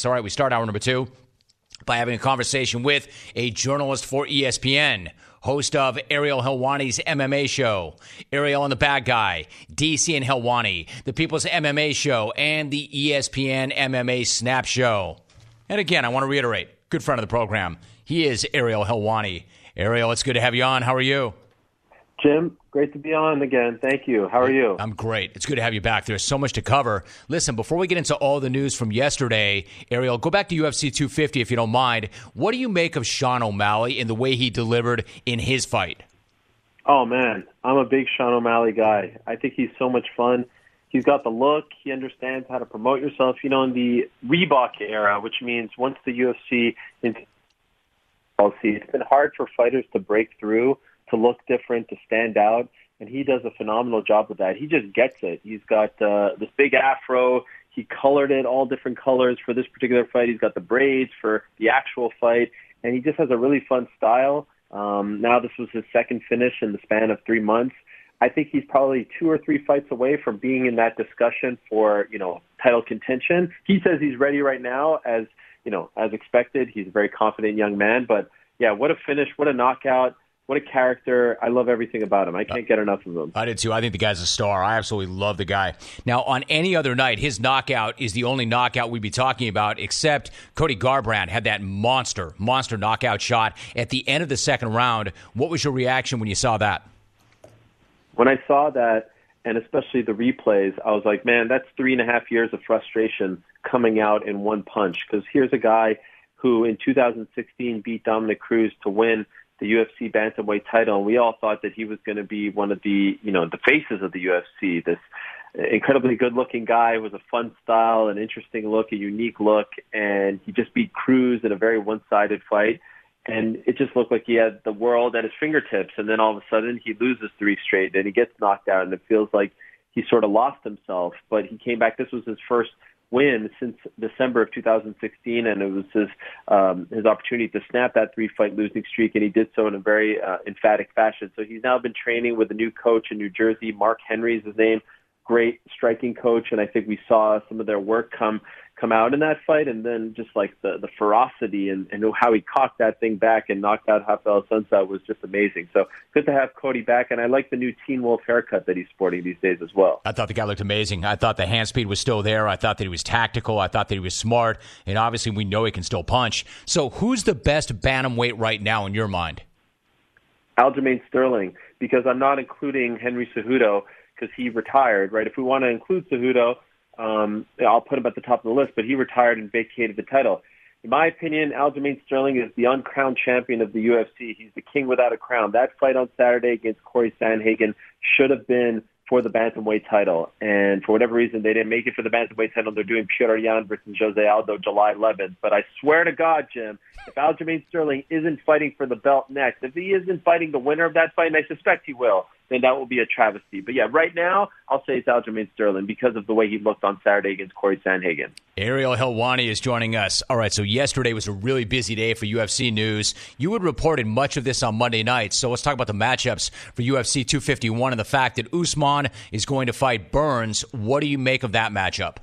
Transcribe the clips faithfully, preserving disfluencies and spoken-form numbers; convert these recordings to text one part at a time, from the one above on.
chance. All right, we start hour number two by having a conversation with a journalist for E S P N, host of Ariel Helwani's M M A show, Ariel and the Bad Guy, D C and Helwani, the People's M M A show, and the E S P N M M A Snap show. And again, I want to reiterate, good friend of the program, he is Ariel Helwani. Ariel, it's good to have you on. How are you? Jim, great to be on again. Thank you. How are you? I'm great. It's good to have you back. There's so much to cover. Listen, before we get into all the news from yesterday, Ariel, go back to U F C two fifty if you don't mind. What do you make of Sean O'Malley and the way he delivered in his fight? Oh, man. I'm a big Sean O'Malley guy. I think he's so much fun. He's got the look. He understands how to promote yourself. You know, in the Reebok era, which means once the U F C into policy, it's been hard for fighters to break through, to look different, to stand out, and he does a phenomenal job with that. He just gets it. He's got uh, this big afro. He colored it all different colors for this particular fight. He's got the braids for the actual fight, and he just has a really fun style. Um, now this was his second finish in the span of three months. I think he's probably two or three fights away from being in that discussion for, you know, title contention. He says he's ready right now, as, you know, as expected. He's a very confident young man, but yeah, what a finish, what a knockout. What a character. I love everything about him. I can't get enough of him. I did too. I think the guy's a star. I absolutely love the guy. Now, on any other night, his knockout is the only knockout we'd be talking about, except Cody Garbrandt had that monster, monster knockout shot at the end of the second round. What was your reaction when you saw that? When I saw that, and especially the replays, I was like, man, that's three and a half years of frustration coming out in one punch. Because here's a guy who in two thousand sixteen beat Dominic Cruz to win the U F C bantamweight title, and we all thought that he was going to be one of the, you know, the faces of the U F C. This incredibly good-looking guy with a fun style, an interesting look, a unique look, and he just beat Cruz in a very one-sided fight. And it just looked like he had the world at his fingertips, and then all of a sudden he loses three straight, and he gets knocked out, and it feels like he sort of lost himself. But he came back. This was his first win since December of two thousand sixteen, and it was his um, his opportunity to snap that three-fight losing streak, and he did so in a very uh, emphatic fashion. So he's now been training with a new coach in New Jersey. Mark Henry is his name. Great striking coach, and I think we saw some of their work come come out in that fight, and then just like the, the ferocity and, and how he cocked that thing back and knocked out Rafael Sansa was just amazing. So good to have Cody back, and I like the new Teen Wolf haircut that he's sporting these days as well. I thought the guy looked amazing. I thought the hand speed was still there. I thought that he was tactical. I thought that he was smart, and obviously we know he can still punch. So who's the best bantamweight right now in your mind? Aljamain Sterling, because I'm not including Henry Cejudo because he retired, right? If we want to include Cejudo, Um, I'll put him at the top of the list, but he retired and vacated the title. In my opinion, Aljamain Sterling is the uncrowned champion of the U F C. He's the king without a crown. That fight on Saturday against Corey Sandhagen should have been for the bantamweight title. And for whatever reason, they didn't make it for the bantamweight title. They're doing Petr Yan versus Jose Aldo July eleventh. But I swear to God, Jim, if Aljamain Sterling isn't fighting for the belt next, if he isn't fighting the winner of that fight, and I suspect he will, then that will be a travesty. But yeah, right now, I'll say it's Aljamain Sterling because of the way he looked on Saturday against Corey Sandhagen. Ariel Helwani is joining us. All right, so yesterday was a really busy day for U F C news. You had reported much of this on Monday night, so let's talk about the matchups for U F C two fifty-one and the fact that Usman is going to fight Burns. What do you make of that matchup?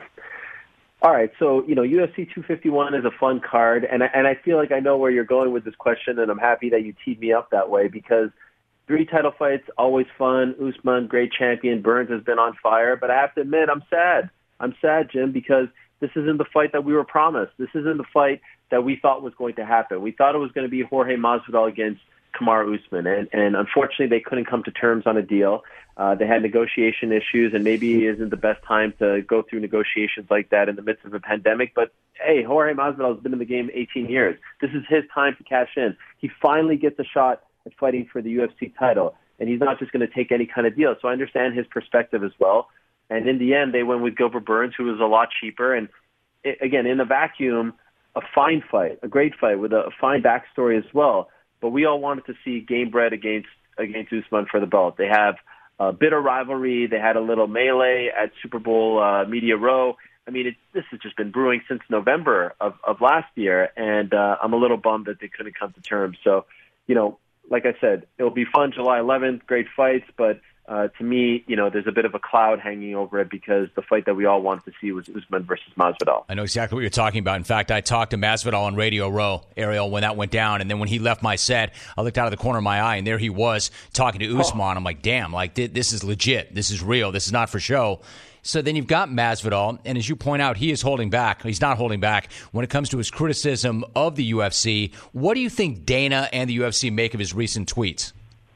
All right, so, you know, U F C two fifty-one is a fun card, and I, and I feel like I know where you're going with this question, and I'm happy that you teed me up that way because three title fights, always fun. Usman, great champion. Burns has been on fire, but I have to admit, I'm sad. I'm sad, Jim, because this isn't the fight that we were promised. This isn't the fight that we thought was going to happen. We thought it was going to be Jorge Masvidal against Kamaru Usman, and, and unfortunately they couldn't come to terms on a deal. Uh, they had negotiation issues, and maybe it isn't the best time to go through negotiations like that in the midst of a pandemic. But, hey, Jorge Masvidal has been in the game eighteen years. This is his time to cash in. He finally gets a shot at fighting for the U F C title, and he's not just going to take any kind of deal. So I understand his perspective as well. And in the end, they went with Gilbert Burns, who was a lot cheaper. And, it, again, in the vacuum, a fine fight, a great fight with a, a fine backstory as well. But we all wanted to see Gamebred against against Usman for the belt. They have a bitter rivalry. They had a little melee at Super Bowl uh, Media Row. I mean, it, this has just been brewing since November of, of last year, and uh, I'm a little bummed that they couldn't come to terms. So, you know, like I said, it'll be fun July eleventh, great fights, but uh, to me, you know, there's a bit of a cloud hanging over it because the fight that we all wanted to see was Usman versus Masvidal. I know exactly what you're talking about. In fact, I talked to Masvidal on Radio Row, Ariel, when that went down. And then when he left my set, I looked out of the corner of my eye, and there he was talking to Usman. Oh. I'm like, damn, like this is legit. This is real. This is not for show. So then you've got Masvidal, and as you point out, he is holding back. He's not holding back when it comes to his criticism of the U F C. What do you think Dana and the U F C make of his recent tweets?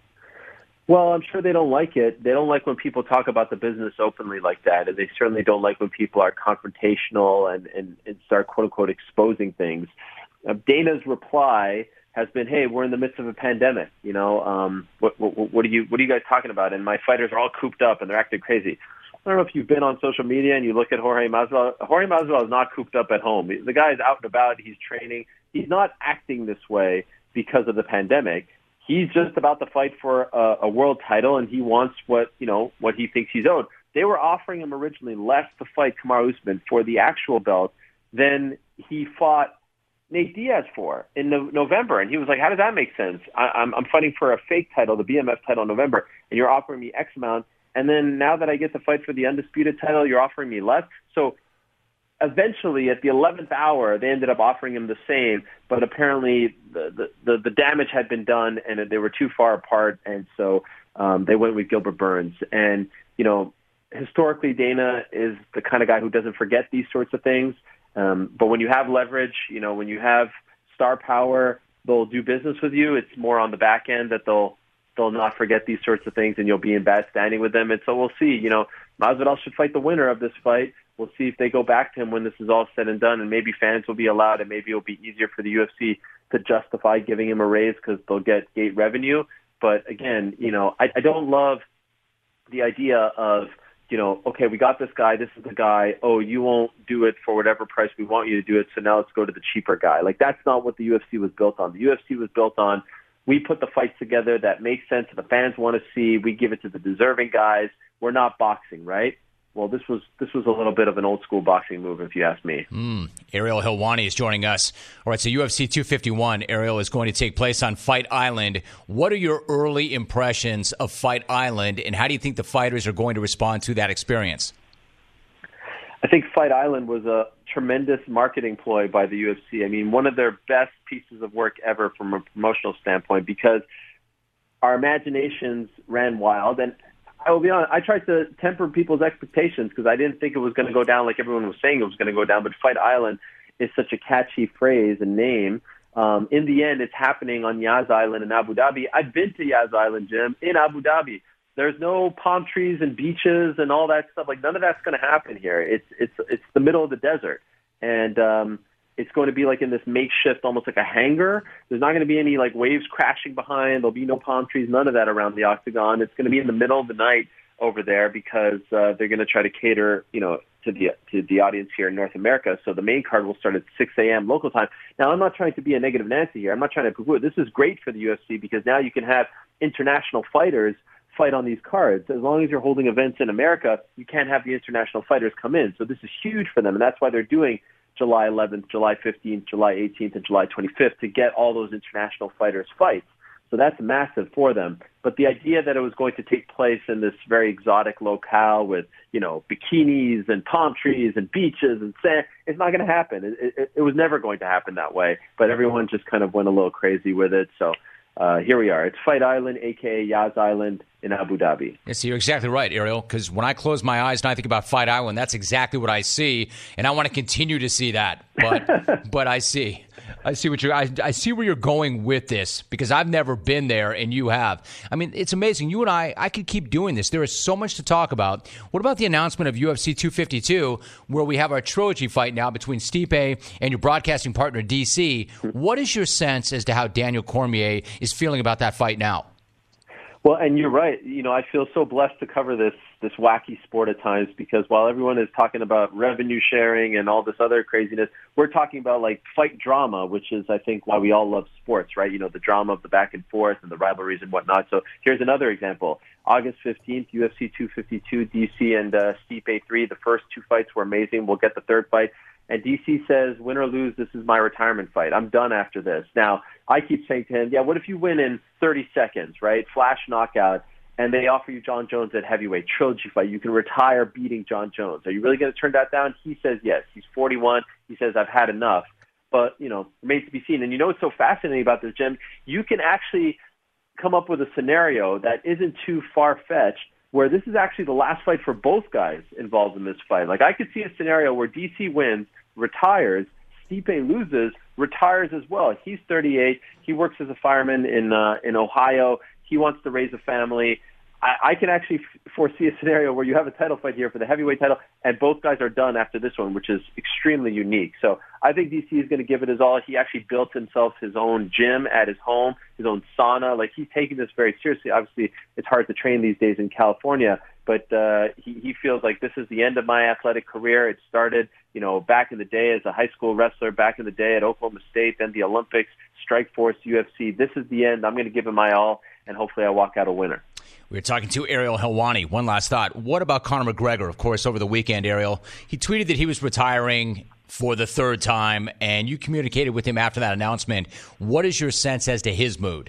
Well, I'm sure they don't like it. They don't like when people talk about the business openly like that, and they certainly don't like when people are confrontational and, and, and start, quote-unquote, exposing things. Uh, Dana's reply has been, hey, we're in the midst of a pandemic. You know, um, what, what, what, are you, what are you guys talking about? And my fighters are all cooped up, and they're acting crazy. I don't know if you've been on social media and you look at Jorge Masvidal. Jorge Masvidal is not cooped up at home. The guy is out and about. He's training. He's not acting this way because of the pandemic. He's just about to fight for a, a world title, and he wants what, you know, what he thinks he's owed. They were offering him originally less to fight Kamaru Usman for the actual belt than he fought Nate Diaz for in no- November. And he was like, how does that make sense? I- I'm, I'm fighting for a fake title, the B M F title in November, and you're offering me X amount. And then now that I get to fight for the undisputed title, you're offering me less. So eventually, at the eleventh hour, they ended up offering him the same, but apparently the the, the damage had been done, and they were too far apart, and so um, they went with Gilbert Burns. And, you know, historically, Dana is the kind of guy who doesn't forget these sorts of things, um, but when you have leverage, you know, when you have star power, they'll do business with you. It's more on the back end that they'll they'll not forget these sorts of things, and you'll be in bad standing with them. And so we'll see. You know, Masvidal should fight the winner of this fight. We'll see if they go back to him when this is all said and done, and maybe fans will be allowed, and maybe it'll be easier for the U F C to justify giving him a raise because they'll get gate revenue. But again, you know, I, I don't love the idea of, you know, okay, we got this guy, this is the guy, oh, you won't do it for whatever price we want you to do it, so now let's go to the cheaper guy. Like, that's not what the U F C was built on. The U F C was built on, we put the fights together that make sense, the fans want to see, we give it to the deserving guys. We're not boxing, right? Well, this was this was a little bit of an old school boxing move, if you ask me. Mm. Ariel Helwani is joining us. All right, so U F C two fifty-one, Ariel, is going to take place on Fight Island. What are your early impressions of Fight Island, and how do you think the fighters are going to respond to that experience? I think Fight Island was a tremendous marketing ploy by the U F C. I mean, one of their best pieces of work ever from a promotional standpoint, because our imaginations ran wild. And I will be honest, I tried to temper people's expectations because I didn't think it was going to go down like everyone was saying it was going to go down. But Fight Island is such a catchy phrase and name. Um, in the end, it's happening on Yas Island in Abu Dhabi. I've been to Yas Island, Jim, in Abu Dhabi. There's no palm trees and beaches and all that stuff. Like, none of that's going to happen here. It's it's it's the middle of the desert, and um, it's going to be like in this makeshift, almost like a hangar. There's not going to be any like waves crashing behind. There'll be no palm trees, none of that around the octagon. It's going to be in the middle of the night over there because uh, they're going to try to cater, you know, to the to the audience here in North America. So the main card will start at six a.m. local time. Now, I'm not trying to be a negative Nancy here. I'm not trying to poo-poo it. This is great for the U F C because now you can have international fighters fight on these cards. As long as you're holding events in America, you can't have the international fighters come in. So this is huge for them, and that's why they're doing July eleventh, July fifteenth, July eighteenth, and July twenty-fifth to get all those international fighters fights. So that's massive for them. But the idea that it was going to take place in this very exotic locale with, you know, bikinis and palm trees and beaches and sand, it's not going to happen. It, it, it was never going to happen that way. But everyone just kind of went a little crazy with it. So Uh, here we are. It's Fight Island, a k a. Yas Island in Abu Dhabi. Yes, you're exactly right, Ariel, because when I close my eyes and I think about Fight Island, that's exactly what I see, and I want to continue to see that. But but I see. I see what you're. I, I see where you're going with this because I've never been there and you have. I mean, it's amazing. You and I, I could keep doing this. There is so much to talk about. What about the announcement of U F C two fifty-two, where we have our trilogy fight now between Stipe and your broadcasting partner D C? What is your sense as to how Daniel Cormier is feeling about that fight now? Well, and you're right. You know, I feel so blessed to cover this this wacky sport at times because while everyone is talking about revenue sharing and all this other craziness, we're talking about like fight drama, which is, I think, why we all love sports, right? You know, the drama of the back and forth and the rivalries and whatnot. So here's another example. August fifteenth, U F C two fifty-two, D C and uh, Stipe three. The first two fights were amazing. We'll get the third fight. And D C says, win or lose, this is my retirement fight. I'm done after this. Now, I keep saying to him, yeah, what if you win in thirty seconds, right? Flash knockout. and they offer you John Jones at heavyweight, trilogy fight. You can retire beating John Jones. Are you really going to turn that down? He says yes. He's forty-one. He says, I've had enough. But, you know, remains to be seen. And you know what's so fascinating about this, Jim? You can actually come up with a scenario that isn't too far-fetched where this is actually the last fight for both guys involved in this fight. Like, I could see a scenario where D C wins, retires, Stipe loses, retires as well. He's thirty-eight. He works as a fireman in uh, in Ohio. He wants to raise a family. I, I can actually f- foresee a scenario where you have a title fight here for the heavyweight title, and both guys are done after this one, which is extremely unique. So I think D C is going to give it his all. He actually built himself his own gym at his home, his own sauna. Like, he's taking this very seriously. Obviously, it's hard to train these days in California, but uh, he, he feels like this is the end of my athletic career. It started, you know, back in the day as a high school wrestler, back in the day at Oklahoma State, then the Olympics, Strikeforce, U F C. This is the end. I'm going to give it my all, and hopefully I walk out a winner. We were talking to Ariel Helwani. One last thought. What about Conor McGregor? Of course, over the weekend, Ariel, he tweeted that he was retiring for the third time, and you communicated with him after that announcement. What is your sense as to his mood?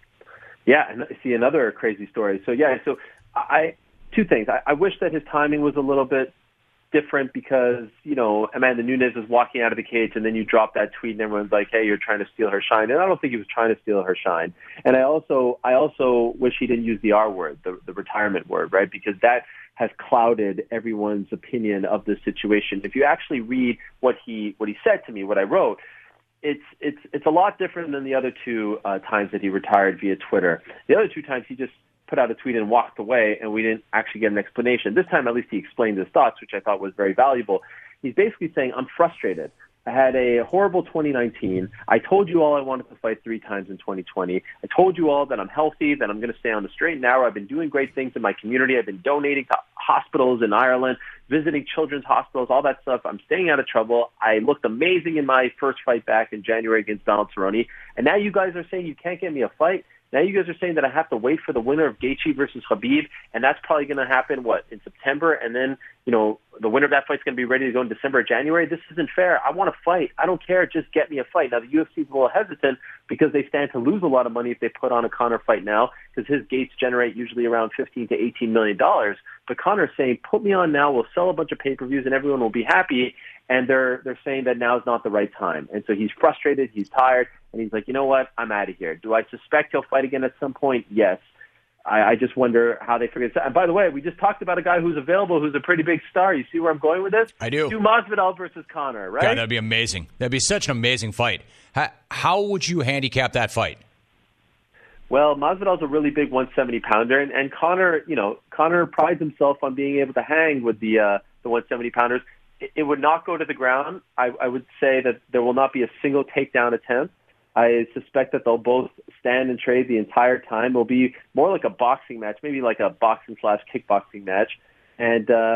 Yeah, and see, another crazy story. So, yeah, so I two things. I, I wish that his timing was a little bit different because, you know, Amanda Nunes was walking out of the cage and then you drop that tweet and everyone's like, hey, you're trying to steal her shine. And I don't think he was trying to steal her shine. And I also I also wish he didn't use the R word, the, the retirement word, right? Because that has clouded everyone's opinion of the situation. If you actually read what he what he said to me, what I wrote, it's it's it's a lot different than the other two uh, times that he retired via Twitter. The other two times he just put out a tweet and walked away, and we didn't actually get an explanation. This time, at least, he explained his thoughts, which I thought was very valuable. He's basically saying, I'm frustrated. I had a horrible twenty nineteen. I told you all I wanted to fight three times in twenty twenty. I told you all that I'm healthy, that I'm going to stay on the straight and narrow. I've been doing great things in my community. I've been donating to hospitals in Ireland, visiting children's hospitals, all that stuff. I'm staying out of trouble. I looked amazing in my first fight back in January against Donald Cerrone. And now you guys are saying you can't get me a fight? Now you guys are saying that I have to wait for the winner of Gaethje versus Khabib, and that's probably going to happen, what, in September? And then, you know, the winner of that fight's going to be ready to go in December or January? This isn't fair. I want to fight. I don't care. Just get me a fight. Now, the U F C is a little hesitant because they stand to lose a lot of money if they put on a Conor fight now because his gates generate usually around fifteen to eighteen million dollars. But Conor's saying, put me on now. We'll sell a bunch of pay-per-views and everyone will be happy. And they're they're saying that now is not the right time. And so he's frustrated, he's tired, and he's like, you know what, I'm out of here. Do I suspect he'll fight again at some point? Yes. I, I just wonder how they figure this out. And by the way, we just talked about a guy who's available who's a pretty big star. You see where I'm going with this? I do. Do Masvidal versus Conor, right? God, that'd be amazing. That'd be such an amazing fight. How, how would you handicap that fight? Well, Masvidal's a really big one seventy pounder, and, and Conor, you know, Conor prides himself on being able to hang with the uh, the one seventy pounders. It would not go to the ground. I, I would say that there will not be a single takedown attempt. I suspect that they'll both stand and trade the entire time. It'll be more like a boxing match, maybe like a boxing slash kickboxing match. And uh,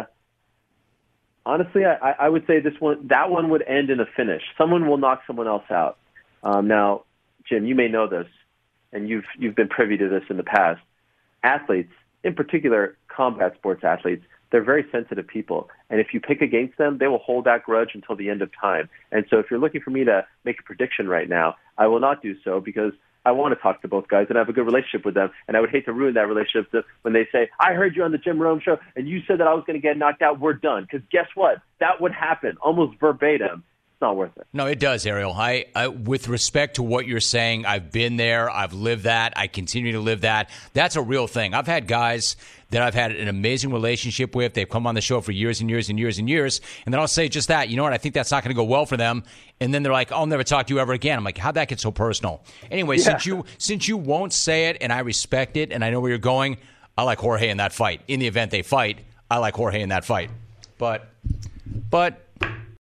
honestly, I, I would say this one, that one would end in a finish. Someone will knock someone else out. Um, now, Jim, you may know this, and you've you've been privy to this in the past. Athletes, in particular, combat sports athletes, they're very sensitive people. And if you pick against them, they will hold that grudge until the end of time. And so if you're looking for me to make a prediction right now, I will not do so because I want to talk to both guys and I have a good relationship with them. And I would hate to ruin that relationship when they say, I heard you on the Jim Rome show and you said that I was going to get knocked out. We're done. Because guess what? That would happen almost verbatim. It's not worth it. No, it does, Ariel. I, I, with respect to what you're saying, I've been there. I've lived that. I continue to live that. That's a real thing. I've had guys that I've had an amazing relationship with. They've come on the show for years and years and years and years. And then I'll say just that. You know what? I think that's not going to go well for them. And then they're like, I'll never talk to you ever again. I'm like, how'd that get so personal? Anyway, yeah. since you since you won't say it and I respect it and I know where you're going, I like Jorge in that fight. In the event they fight, I like Jorge in that fight. But, but...